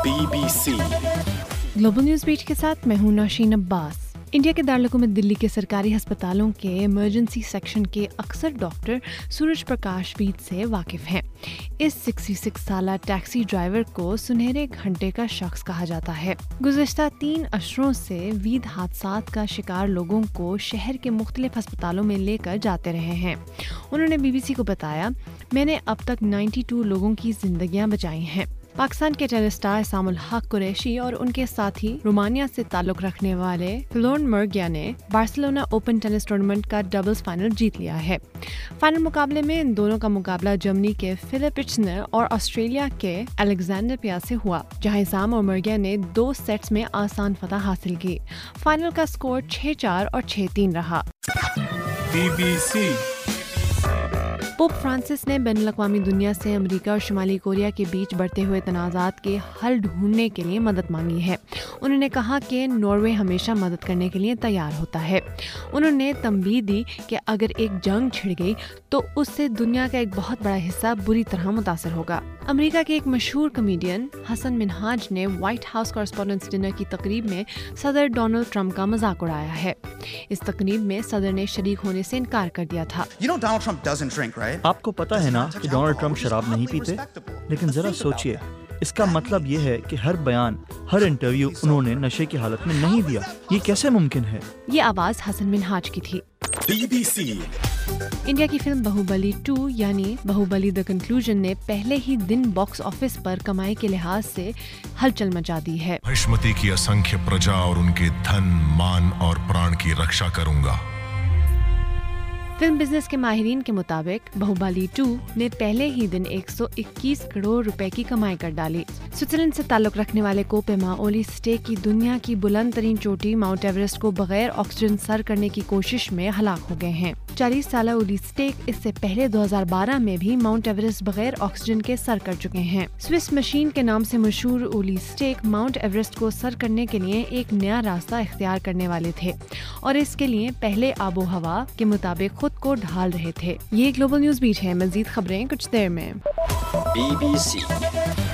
BBC global news beat के साथ मैं हूं नौशीन अब्बास। इंडिया के दारकूमत दिल्ली के सरकारी अस्पतालों के इमरजेंसी सेक्शन के अक्सर डॉक्टर सूरज प्रकाश बीत से वाकिफ हैं। इस 66 साला टैक्सी ड्राइवर को सुनहरे घंटे का शख्स कहा जाता है। गुज़श्ता 3 अशरों से विविध हादसात का शिकार लोगों को शहर के मुख्तलिफ अस्पतालों में लेकर जाते रहे हैं। उन्होंने BBC को बताया, मैंने अब तक 92 लोगों की जिंदगियां बचाई हैं। पाकिस्तान के टेनिस स्टार इसामुल हक कुरैशी और उनके साथी रोमानिया से ताल्लुक रखने वाले फिलोन मर्गिया ने बार्सिलोना ओपन टेनिस टूर्नामेंट का डबल्स फाइनल जीत लिया है। फाइनल मुकाबले में इन दोनों का मुकाबला जर्मनी के फिलिप इट्जनर और ऑस्ट्रेलिया के अलेक्जेंडर पियास से हुआ, जहां इसाम और मर्गिया ने 2 सेट्स में आसान फतह हासिल की। फाइनल का स्कोर 6-4 और 6-3 रहा। BBC पोप फ्रांसिस ने बैनुल-अक़वामी दुनिया से अमेरिका और शुमाली कोरिया के बीच बढ़ते हुए तनाज़ात के हल ढूंढने के लिए मदद मांगी है। उन्होंने कहा कि नॉर्वे हमेशा मदद करने के लिए तैयार होता है। उन्होंने तंबीह दी कि अगर एक जंग छिड़ गई तो उससे दुनिया का एक बहुत बड़ा हिस्सा बुरी तरह मुतासर होगा। अमेरिका के एक मशहूर कॉमेडियन हसन मिनहाज ने व्हाइट हाउस कॉरेस्पोंडेंट्स डिनर की तकरीब में सदर डोनाल्ड ट्रंप का मजाक उड़ाया है। इस तकरीब में सदर ने शरीक होने से इनकार कर दिया था। आपको पता है ना कि डोनाल्ड ट्रंप शराब नहीं पीते, लेकिन जरा सोचिए, इसका मतलब ये है कि हर बयान, हर इंटरव्यू उन्होंने नशे की हालत में नहीं दिया। ये कैसे मुमकिन है? ये आवाज हसन मिनहाज की थी। BBC इंडिया की फिल्म बाहुबली 2 यानी बाहुबली द कंक्लूजन ने पहले ही दिन बॉक्स ऑफिस पर कमाई के लिहाज से हलचल मचा दी है। महिष्मति की असंख्य प्रजा और उनके धन, मान और प्राण की रक्षा करूंगा। फिल्म बिजनेस के माहिरीन के मुताबिक बाहुबली 2 ने पहले ही दिन 121 करोड़ रुपए की कमाई कर डाली। स्विट्जरलैंड से ताल्लुक रखने वाले कोपेमा ओली स्टेक की दुनिया की बुलंद तरीन चोटी माउंट एवरेस्ट को बगैर ऑक्सीजन सर करने की कोशिश में हलाक हो गए हैं। 40 साला ओली स्टेक इससे पहले 2012 में भी माउंट एवरेस्ट बगैर ऑक्सीजन के सर कर चुके हैं। स्विस मशीन के नाम से मशहूर ओली स्टेक माउंट एवरेस्ट को सर करने के लिए एक नया रास्ता इख्तियार करने वाले थे और इसके लिए पहले आबो हवा के मुताबिक खुद को ढाल रहे थे। ये ग्लोबल न्यूज़ बीट है। मजीद खबरें कुछ देर में। BBC